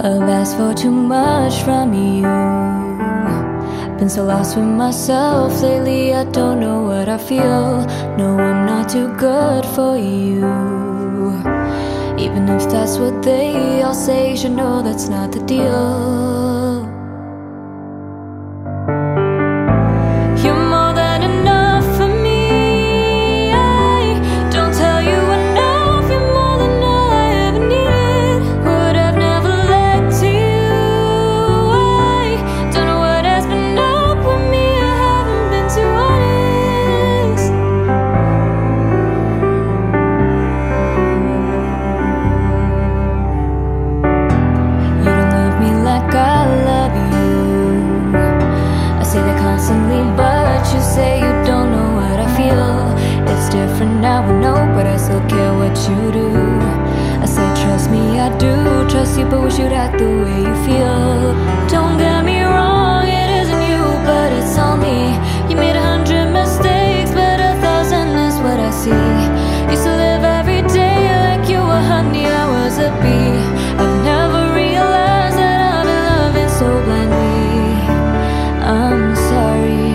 I've asked for too much from you. Been so lost with myself lately, I don't know what I feel. No, I'm not too good for you. Even if that's what they all say, you should know that's not the deal. You're more than enough for me. I don't tell you enough. You're more than all I ever needed. Would have never lied to you. I don't know what has been up with me. I haven't been too honest. You don't love me like I love you. I say that constantly, but you say you don't know what I feel. It's different now, I know, but I still care what you do. I say trust me, I do trust you, but wish you'd act the way you feel. Don't get me wrong, it isn't you, but it's all me. You made 100 mistakes, but 1,000 is what I see. Used to live every day like you were honey, I was a bee. I've never realized that I've been loving so blindly. I'm sorry.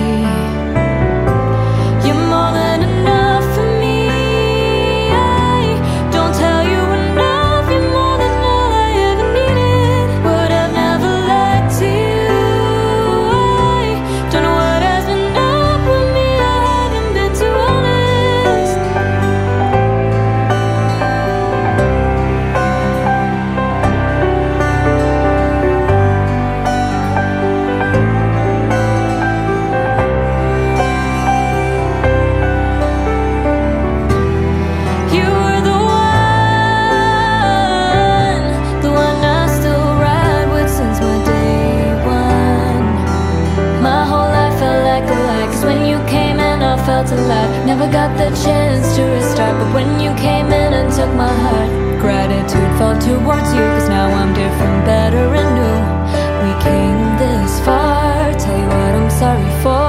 You're more than enough for me. I don't tell you enough. You're more than all I ever needed. Would have never lied to you. I don't know what has been up with me. I haven't been too honest. You were the one I still ride with since my day one. My whole life felt like a lie, 'cause when you came in I felt alive. Never got the chance to restart, but when you came in and took my heart, gratitude felt towards you, 'cause now I'm different, better and new. We came this far, tell you what I'm sorry for.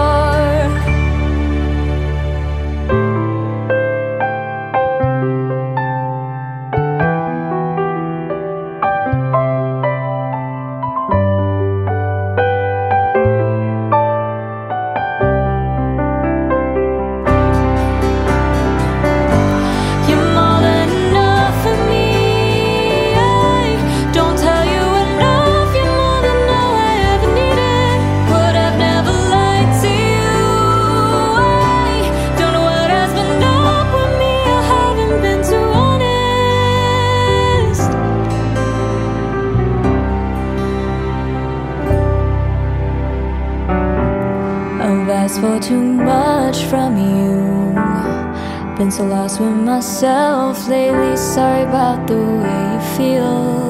You're more than enough for me. I don't tell you enough. You're more than all I ever needed. Would have never lied to you. I don't know what has been up with me. I haven't been too honest. I've asked for too much from you. Been so lost with myself lately. Sorry about the way you feel.